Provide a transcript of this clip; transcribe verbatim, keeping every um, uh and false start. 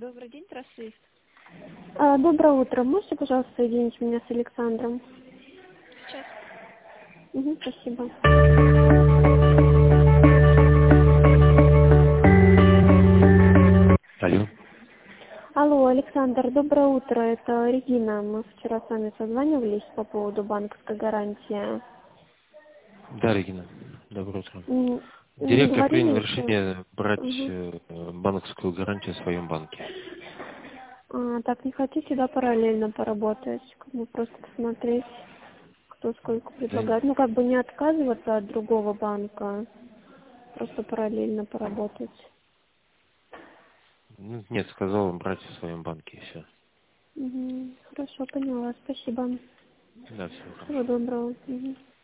Добрый день, Трассвист. А, доброе утро. Можете, пожалуйста, соединить меня с Александром? Сейчас. Угу, спасибо. Алло. Алло, Александр, доброе утро. Это Регина. Мы вчера с вами созванивались по поводу банковской гарантии. Да, Регина. Доброе утро. М, м, Директор принял Говорили, что... решение брать Мгм. э, банковскую гарантию в своем банке. А, так, не хотите, да, параллельно поработать? Как бы просто посмотреть, кто сколько Да? предлагает. Ну, как бы не отказываться от другого банка, просто параллельно поработать. Ну, нет, сказал он брать в своем банке и все. Угу. Хорошо, поняла. Спасибо. Да, всего Всего хорошего. доброго. Мгм.